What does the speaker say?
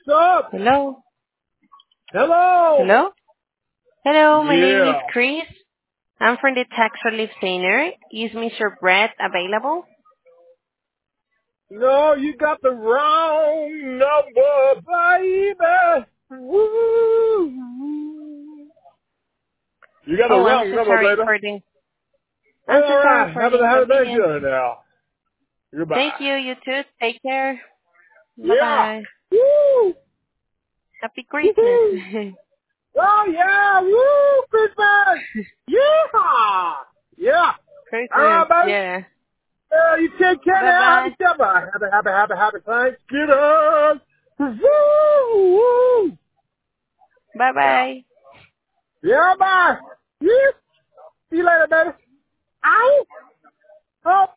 up? Hello? Hello? Hello? Hello, my name is Yeah. Chris. I'm from the Tax Relief Center. Is Mr. Brett available? No, you got the wrong number, baby. Woo. You got the Oh, I'm wrong so number, sorry baby. for the I'm so All sorry right. for the Have a nice inconvenience. day now. Thank Goodbye. you, you too. Take care. Bye Yeah. bye. Woo. Happy Christmas. Woo-hoo. Oh, yeah. Woo. Christmas. Yeah. Yeah. All Christmas, right, baby. yeah. You take care Bye now. bye. Happy Shabbat. Happy Thanksgiving. Woo, woo. Bye Yeah. bye. Yeah, bye. Yeah. See you later, baby. Ow. Oh.